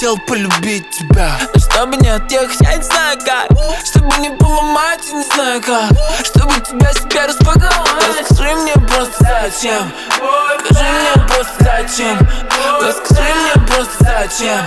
хотел полюбить тебя, но чтобы не отъехать, я не знаю как. Чтобы не поломать, я не знаю как. Чтобы тебя себе распаковать. Скажи мне просто зачем. Скажи мне просто зачем. Скажи мне просто зачем.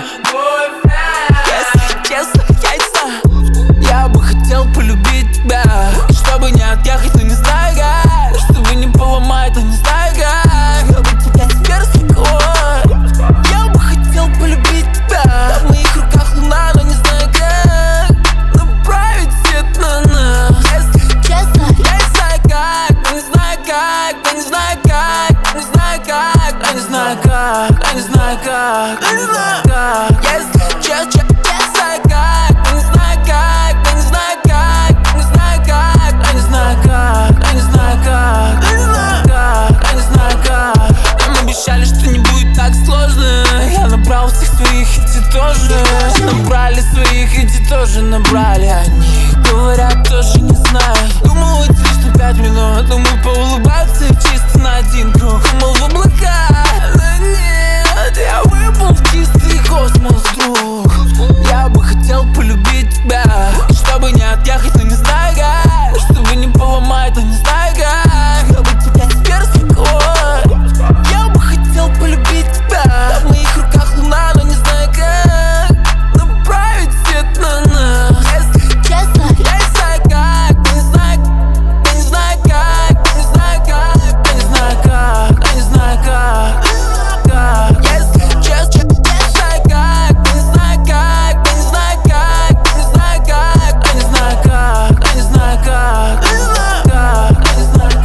Если честно, я не знаю. Я бы хотел полюбить тебя, чтобы не отъехать, но не знаю как. Чтобы не поломать, но не знаю как. Чтобы тебя себе распаковать. Я бы хотел полюбить тебя. Да в моих руках луна, но не знаю как направить свет на нас. Если честно, я не знаю как. Да не знаю как, да не знаю как. Да не знаю как, да не знаю как. Да не знаю как, да не знаю как. Если честно, я не знаю как. Да не знаю как, да не знаю как. Да не знаю как, да не знаю как. Да не знаю как, да не знаю как. Да не знаю как. Нам обещали, что не будет так сложно. Я набрал всех своих, эти тоже набрали своих, эти тоже набрали. Они говорят, тоже не знают. Думал уйти лишь на 5 минут. Думал поулыбаться чисто на один круг. Думал в облака, но нет. Я выпал в чистый космос, друг. Я бы хотел полюбить тебя, чтобы не отъехать, но не знаю как. Чтобы не поломать, но не знаю как. Чтобы тебя себе распаковать. Я бы хотел полюбить тебя. Да в моих руках луна, но не знаю как направить свет на нас. Если честно, я не знаю как. Да не знаю, да не знаю как. Да не знаю как, да не знаю как. Да не знаю как, да не знаю как. Если честно, я не знаю как. Да не знаю как, да не знаю как. Да не знаю как, да не знаю как. Да не знаю как, да не знаю как. Да не знаю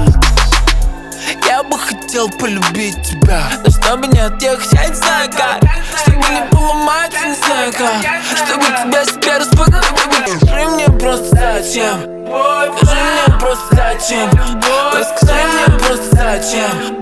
как. Я бы хотел полюбить тебя, но чтобы не отъехать, я не знаю как. Чтобы не поломать, я не знаю как. Чтобы тебя себе распаковать. Скажи мне просто зачем. Скажи мне просто зачем. Скажи мне просто зачем.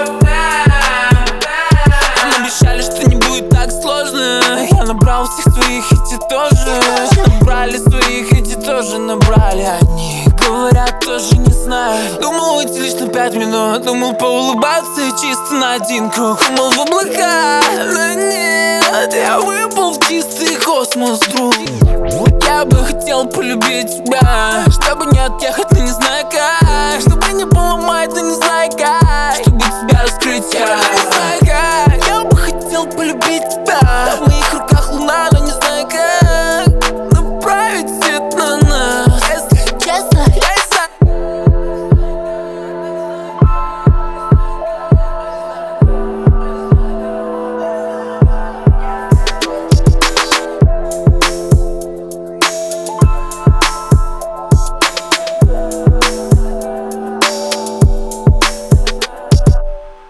Нам обещали, что не будет так сложно. Я набрал всех своих, эти тоже набрали своих, эти тоже набрали. Они говорят, тоже не знаю. Думал уйти лишь на 5 минут. Думал поулыбаться чисто на один круг. Думал в облака, но нет. Я выпал в чистый космос, друг. Я бы хотел полюбить тебя, чтобы не отъехать, но не знаю как. Чтобы не поломать, но не знаю как.